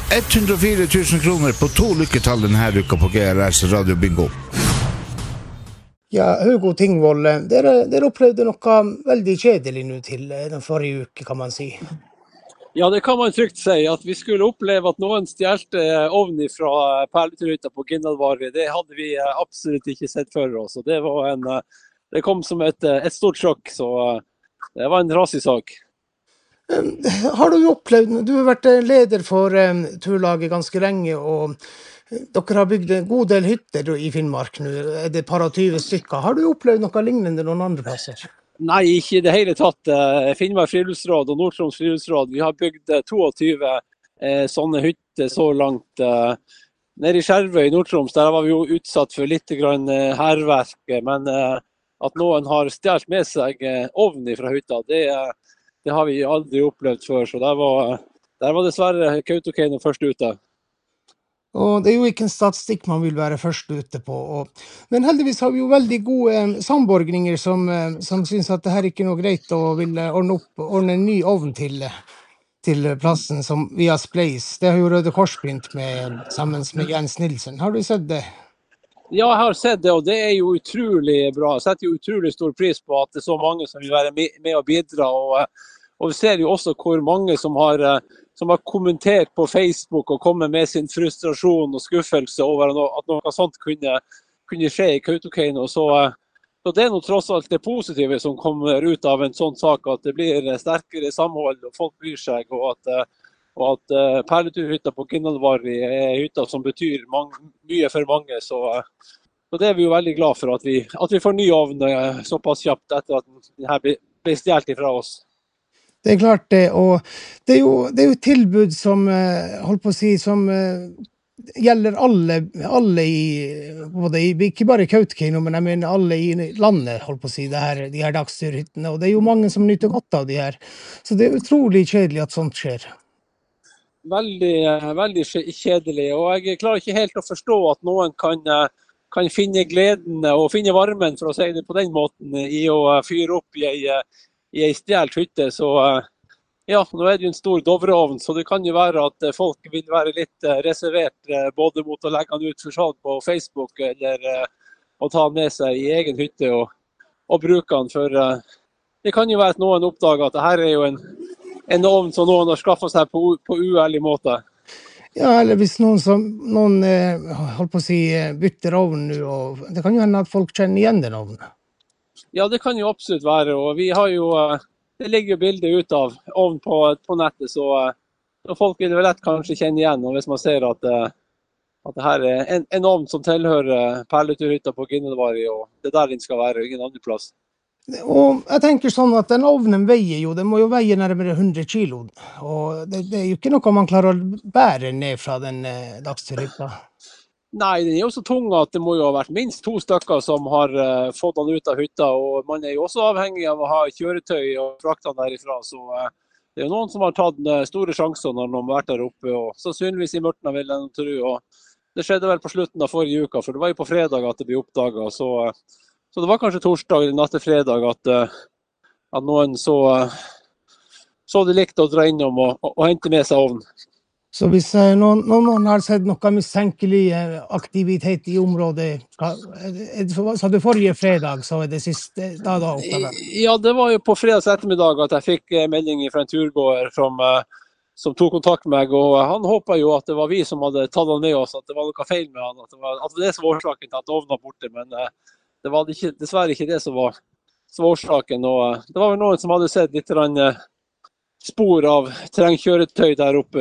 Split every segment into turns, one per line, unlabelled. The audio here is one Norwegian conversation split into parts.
104 000 kroner på 2 lykketall denne uka på GRS Radio Bingo.
Ja, Hugo Tingvold, dere opplevde noe veldig kjedelig nå til den forrige uke, kan man si.
Ja, det kan man trygt si. At vi skulle oppleve at noen stjelte ovn fra perleturhytta på Ginnalvarri, det hadde vi absolutt ikke sett for oss. Og det kom som et stort sjokk, så det var en rasig sak.
Har du opplevd, du har vært leder for turlaget ganske lenge, og dere har bygd en god del hytter i Finnmark nå, det et par og 20 stykker. Har du opplevd noe lignende noen andre plasser?
Nei, ikke i det hele tatt. Finnmark friluftsråd og Nord-Troms friluftsråd, vi har bygd 22 sånne hytter så langt. Nede i Skjervøy i Nord-Troms, der var vi jo utsatt for litt hærverk, men at noen har stjålet med seg ovn fra hytta, det har vi aldri opplevd før, så der var dessverre Kautokeino først ute.
Og det er jo ikke en statistikk man vil være først ute på. Men heldigvis har vi jo veldig gode samborgninger som synes at det her ikke er noe greit og vil ordne en ny ovn til plassen som via Spleis. Det har jo Røde Kors begynt med sammen med Jens Nilsen. Har du sett det?
Ja, jeg har sett det, og det er jo utrolig bra. Jeg setter jo utrolig stor pris på at det er så mange som vil være med og bidra. Og vi ser jo også hvor mange som har kommentert på Facebook og kommet med sin frustrasjon og skuffelse over at noe sånt kunne skje i Kautokeino. Så det er noe tross alt det positive som kommer ut av en sånn sak, at det blir sterkere samhold og folk bryr seg, og at perleturhytta på Ginnalvarri er hytta som betyr mye for mange. Så det er vi jo veldig glad for, at vi får ny ovn såpass kjapt etter at denne ble stjålet fra oss.
Det er klart det, og det er jo tilbud som, holdt på å si, som gjelder alle ikke bare i Kautokeino, men jeg mener alle i landet, holdt på å si, de her dagsturhyttene, og det er jo mange som nyter godt av de her. Så det er utrolig kjedelig at sånt skjer.
Veldig kjedelig, og jeg klarer ikke helt å forstå at noen kan finne gleden og finne varmen, for å si det på den måten, i å fyre opp i en stjålet hytte. Så ja, nå er det jo en stor Dovreovn, så det kan jo være at folk vil være litt reservert både mot å legge den ut for salg på Facebook eller å ta den med seg i egen hytte og bruke den. For det kan jo være at noen oppdager at dette er jo en ovn som noen har skaffet seg på uærlig måte.
Ja, eller hvis noen holdt på å si, bytter ovn nå, og det kan jo hende at folk kjenner igjen den ovnen.
Ja, det kan jo absolutt være, og vi har jo, det ligger jo bilder ut av ovn på nettet, så folk vil vel lett kanskje kjenne igjen, og hvis man ser at det her er en ovn som tilhører perleturhytta på Ginnalvarri, og det er der den skal være, ingen andre plass.
Og jeg tenker sånn at den ovnen veier jo, den må jo veie nærmere 100 kilo, og det er jo ikke noe man klarer å bære ned fra den dagsturhytta.
Nei, den er jo så tung at det må jo ha vært minst 2 stykker som har fått den ut av hytta, og man er jo også avhengig av å ha kjøretøy og frakte den derifra, så det er jo noen som har tatt store sjanser når de har vært der oppe, og sannsynligvis i Mørtna vil jeg tro, og det skjedde vel på slutten av forrige uka, for det var jo på fredag at det ble oppdaget, så det var kanskje torsdag natt til fredag at noen så det likte å dra innom og hente med seg ovnen.
Så hvis noen har sett noe mistenkelig aktivitet i området, så det forrige fredag, så er det siste da oppdaget?
Ja, det var jo på fredags ettermiddag at jeg fikk melding fra en turgåer som tok kontakt med meg, og han håpet jo at det var vi som hadde tatt han med oss, at det var noe feil med han, at det var det som var årsaken til at ovnen var borte, men det var dessverre ikke det som var årsaken, og det var jo noen som hadde sett litt spor av terrengkjøretøy der oppe,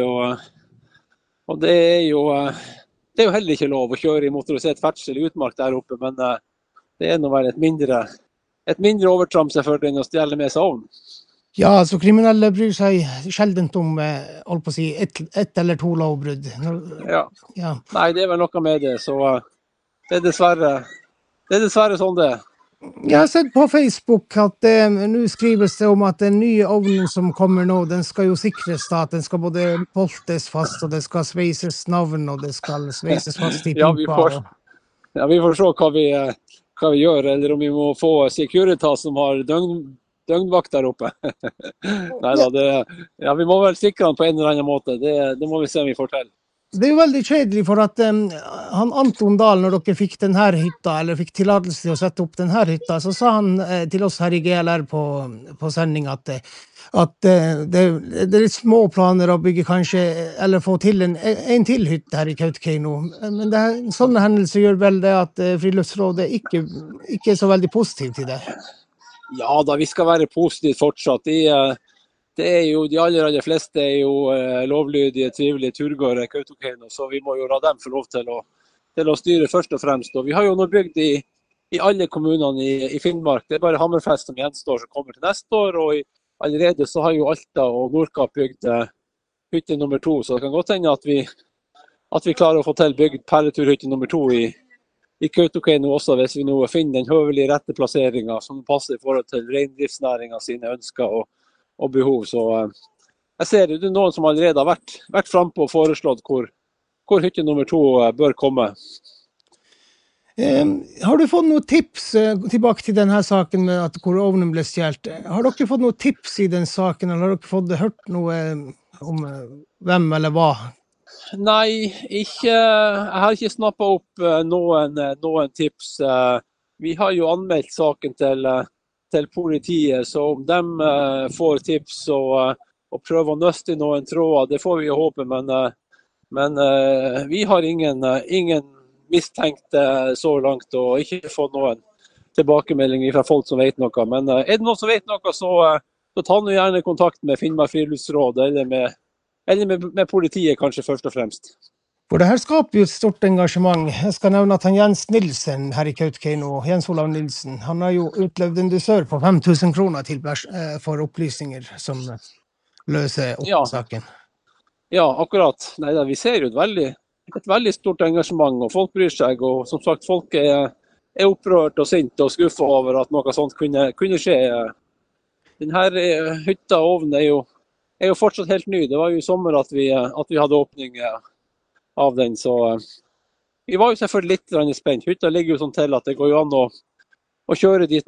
og det er jo heller ikke lov å kjøre i motorisert ferdsel i utmark der oppe, men det er nå vel et mindre overtramp selvfølgelig enn å stjele med seg ovn.
Ja, altså kriminelle bryr seg sjeldent om, holdt på å si, ett eller 2 lovbrudd.
Ja. Nei, det er vel noe med det, så det er dessverre sånn det er.
Jeg har sett på Facebook at nå skrives det om at den nye ovnen som kommer nå, den skal jo sikres da, at den skal både boltes fast, og det skal sveises navn, og det skal sveises fast i pipa.
Ja, vi får se hva vi gjør, eller om vi må få Securitas som har døgnvakt der oppe. Neida, vi må vel sikre han på en eller annen måte. Det må vi se om vi får til.
Det jo veldig kjedelig, for at han Anton Dahl, når dere fikk den her hytta, eller fikk tillatelse til å sette opp den her hytta, så sa han til oss her i GLR på sending at det er litt små planer å bygge kanskje, eller få til en til hytte her i Kautokeino. Men sånne hendelser gjør vel det at Friluftsrådet ikke er så veldig positiv til det.
Ja da, vi skal være positive fortsatt. Det jo, de aller fleste jo lovlydige, trivelige turgåere i Kautokeino, så vi må jo la dem få lov til å styre først og fremst. Og vi har jo nå bygd i alle kommunene i Finnmark. Det bare Hammerfest som gjenstår som kommer til neste år, og allerede så har jo Alta og Nordkapp bygd hytte nummer 2, så det kan godt hende at vi klarer å få til bygd perleturhytte nummer 2 i Kautokeino også, hvis vi nå finner den høvelige rette plasseringen som passer i forhold til reindriftsnæringen sine ønsker og behov. Så jeg ser det noen som allerede har vært fremme og foreslått hvor hytte nummer 2 bør komme.
Har du fått noen tips tilbake til denne saken med hvor ovnen ble stjelt? Har dere fått noen tips i den saken, eller har dere hørt noe om hvem eller hva?
Nei, jeg har ikke snappet opp noen tips. Vi har jo anmeldt saken til politiet, så om de får tips og prøver å nøste i noen tråder, det får vi jo håpe, men vi har ingen mistenkte så langt, og ikke fått noen tilbakemelding fra folk som vet noe. Men det noen som vet noe, så ta nå gjerne kontakt med Finnmark Friluftsråd, eller med politiet kanskje først og fremst.
For det her skaper jo et stort engasjement. Jeg skal nevne at Jens Nilsen her i Kautokeino, Jens Olav Nilsen, han har jo utlevd en dusør på 5000 kroner for opplysninger som løser opp saken.
Ja, akkurat. Neida, vi ser jo et veldig stort engasjement, og folk bryr seg, og som sagt, folk er opprørt og sint og skuffet over at noe sånt kunne skje. Denne hytta og ovnen er jo fortsatt helt ny. Det var jo i sommer at vi hadde åpning av den, så vi var jo selvfølgelig litt spent. Hytta ligger jo sånn til at det går jo an å kjøre dit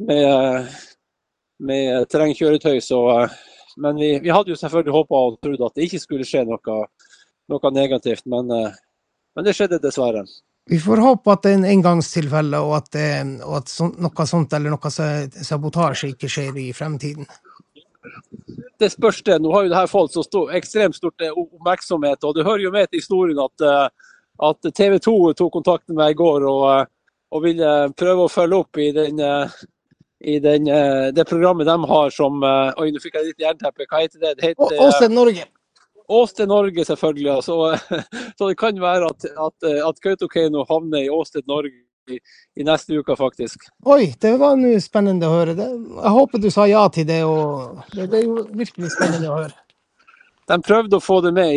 med terrengkjøretøy, men vi hadde jo selvfølgelig håpet og trodd at det ikke skulle skje noe negativt, men det skjedde dessverre.
Vi får håpe at det er en engangstilfelle, og at noe sånt eller noe sabotasje ikke skjer i fremtiden.
Det spørs det. Nå har jo det her fått så ekstremt stort oppmerksomhet, og det hører jo med til historien at TV 2 tok kontakt med meg i går og ville prøve å følge opp i det programmet de har som, oi, nå fikk jeg litt jernteppe, hva heter det? Det heter
Åsted Norge.
Åsted Norge, selvfølgelig. Så det kan være at Kautokeino havner i Åsted Norge i neste uke, faktisk.
Oi, det var noe spennende å høre. Jeg håper du sa ja til det, og det er jo virkelig spennende å høre.
De prøvde å få det med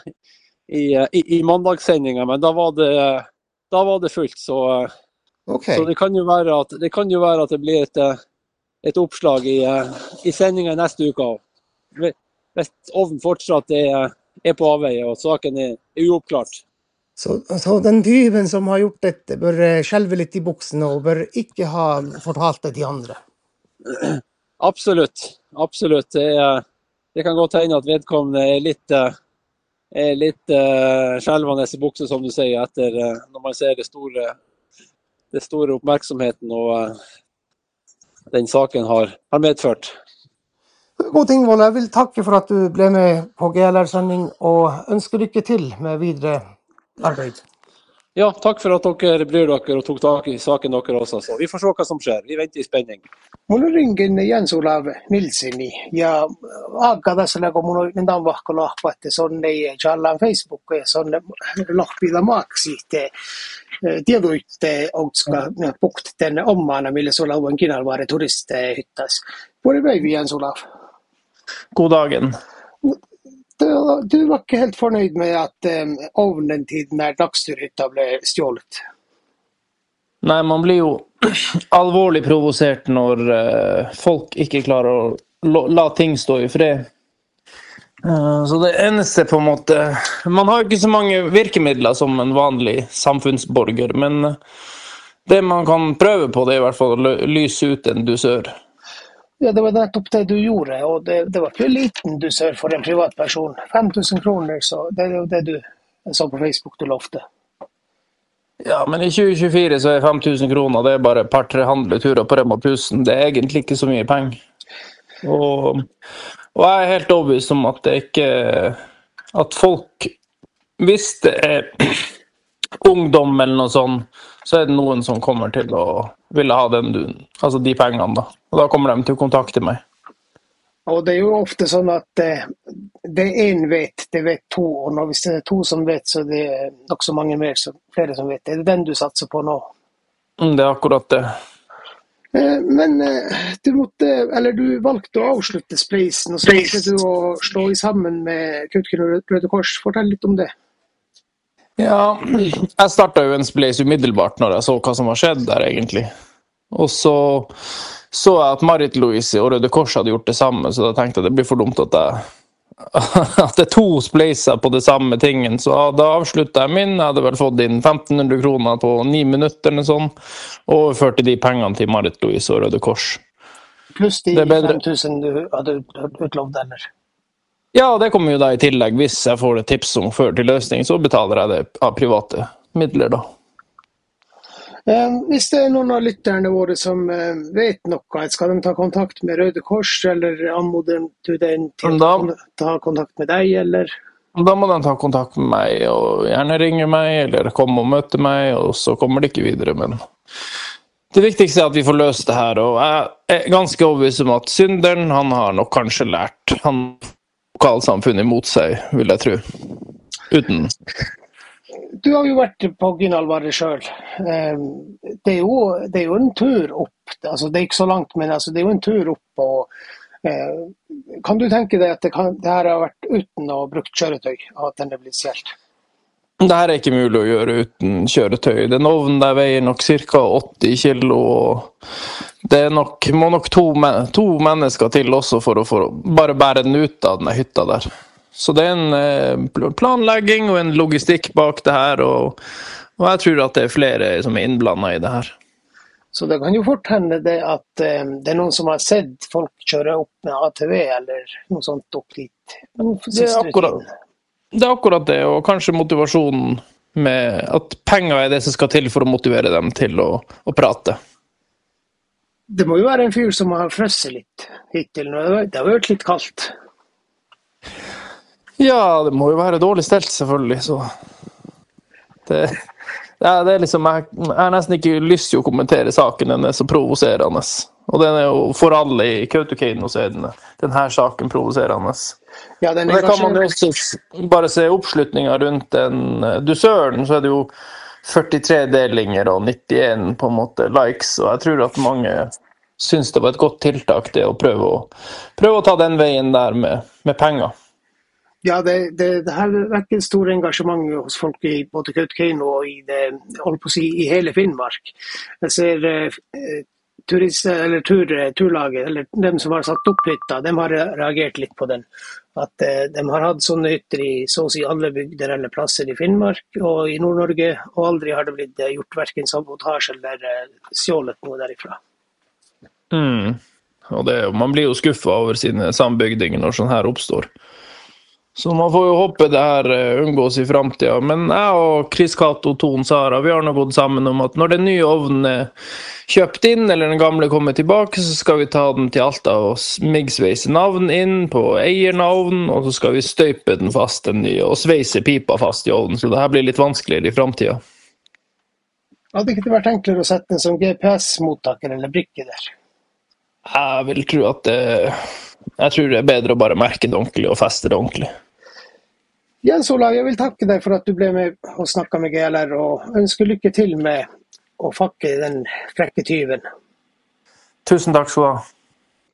i mandagssendinga, men da var det fullt. Så det kan jo være at det blir et oppslag i sendinga neste uke. Hvis ovnen fortsatt er på avveie, og saken er uoppklart.
Så den tyven som har gjort dette bør skjelve litt i buksene og bør ikke ha fortalt det til andre?
Absolutt. Det kan godt hende at vedkommende er litt skjelvende i bukse, som du sier, etter når man ser det store oppmerksomheten og den saken har medført.
God ting, Vold. Jeg vil takke for at du ble med på GLR-sending, og ønsker lykke til med videre arbeid.
Ja, takk for at dere bryr dere og tok tak i saken dere også. Så vi får se hva som skjer. Vi venter i spenning.
Mun ringin Jens Olav Nilseni ja aika tässä kun mun on tanvahko lahpatte sonne challan Facebook ja sonne lahpilla maaksi te tieduitte outska pukt tänne ommaana mille sulla on kinalvaare turisteja hyttas. Puoli päiviä Jens Olav.
God dagen.
Du var ikke helt fornøyd med at ovnen til den dagsturhytta ble stjålet?
Nei, man blir jo alvorlig provosert når folk ikke klarer å la ting stå i fred. Så det eneste på en måte... Man har jo ikke så mange virkemidler som en vanlig samfunnsborger, men det man kan prøve på det er i hvert fall å lyse ut en dusør.
Ja, det var nettopp det du gjorde, og det var ikke liten dusør for en privatperson. 5000 kroner, så det er jo det du sa på Facebook du lovte.
Ja, men i 2024 så er 5000 kroner, det er bare et par-tre handleturer på Rema 1000. Det er egentlig ikke så mye penger. Og jeg er helt overbevist om at det ikke at folk, hvis det er ungdom eller noe sånt, så er det noen som kommer til å ville ha altså de pengene da. Og da kommer de til å kontakte meg.
Og det er jo ofte sånn at det en vet, det vet to, og hvis det er to som vet, så det er nok så mange flere som vet. Er det den du satser på nå?
Det er akkurat det.
Men du valgte å avslutte spleisen, og så valgte du å slå sammen med Kautokeino Røde Kors. Fortell litt om det.
Ja, jeg startet jo en spleis umiddelbart når jeg så hva som har skjedd der egentlig. Og så jeg at Marit-Louise og Røde Kors hadde gjort det samme, så da tenkte jeg det blir for dumt at det er to spleiser på det samme tingen. Så da avsluttet jeg min. Jeg hadde vel fått inn 1500 kroner på 9 minutter eller sånn, og overførte de pengene til Marit-Louise og Røde Kors.
Pluss de 5000 du hadde utlovd, eller?
Ja, det kommer jo da i tillegg. Hvis jeg får et tips om før til løsning, så betaler jeg det av private midler da.
Hvis det er noen av lytterne våre som vet noe, skal de ta kontakt med Røde Kors, eller anmoder du den til å ta kontakt med deg, eller?
Da må de ta kontakt med meg, og gjerne ringe meg, eller komme og møte meg, og så kommer det ikke videre, men det viktigste er at vi får løst det her, og jeg er ganske overbevist om at synderen, han har nok kanskje lært lokalsamfunnet imot seg, vil jeg tro. Uten.
Du har jo vært på Gynnalvarre selv. Det er jo en tur opp. Altså, det er ikke så langt, men altså, det er jo en tur opp. Og, kan du tenke deg at det her har vært uten å ha brukt kjøretøy, og at den er blitt stjelt?
Det her er ikke mulig å gjøre uten kjøretøy. Den ovnen der veier nok ca. 80 kilo, og det må nok to mennesker til også for å bare bære den ut av denne hytta der. Så det er en planlegging og en logistikk bak det her, og jeg tror at det er flere som er innblandet i det her.
Så det kan jo fort hende det at det er noen som har sett folk kjøre opp med ATV eller noe sånt opp dit.
Det er akkurat det, og kanskje motivasjonen med at penger er det som skal til for å motivere dem til å prate.
Det må jo være en fyr som har frøsset litt hittil. Det har vært litt kaldt.
Ja, det må jo være dårlig stelt selvfølgelig, så det er liksom, jeg har nesten ikke lyst til å kommentere saken, den er så provoserende. Og den er jo for alle i Kautokeino, så er denne saken provoserende.
Ja,
det kan man jo også bare se oppslutningen rundt den dusøren, så er det jo 43 delinger og 91 på en måte likes, og jeg tror at mange synes det var et godt tiltak det å prøve å ta den veien der med penger.
Ja, det her vekker stor engasjement hos folk i både Kautokeino og i hele Finnmark. Jeg ser turlaget, eller dem som har satt opp hytta, de har reagert litt på den. At de har hatt sånne hytter i så å si alle bygder eller plasser i Finnmark og i Nord-Norge, og aldri har det blitt gjort hverken sabotasje eller stjålet noe derifra.
Og man blir jo skuffet over sine sambygdinger når sånn her oppstår. Så man får jo håpe det her unngås i fremtiden. Men jeg og Chris Cato og Ton Sara, vi har nå gått sammen om at når den nye ovnen er kjøpt inn, eller den gamle kommer tilbake, så skal vi ta den til Alta og smiggsveise navn inn på eiernavn, og så skal vi støype den fast, den nye, og sveise pipa fast i ovnen. Så det her blir litt vanskeligere i fremtiden.
Hadde ikke det vært enklere å sette en som GPS-mottaker eller brikke der?
Jeg vil tro at jeg tror det er bedre å bare merke det ordentlig og feste det ordentlig.
Jens Olav, jeg vil takke deg for at du ble med og snakket med GLR, og ønsker lykke til med å fakke den frekke tyven.
Tusen takk skal du ha.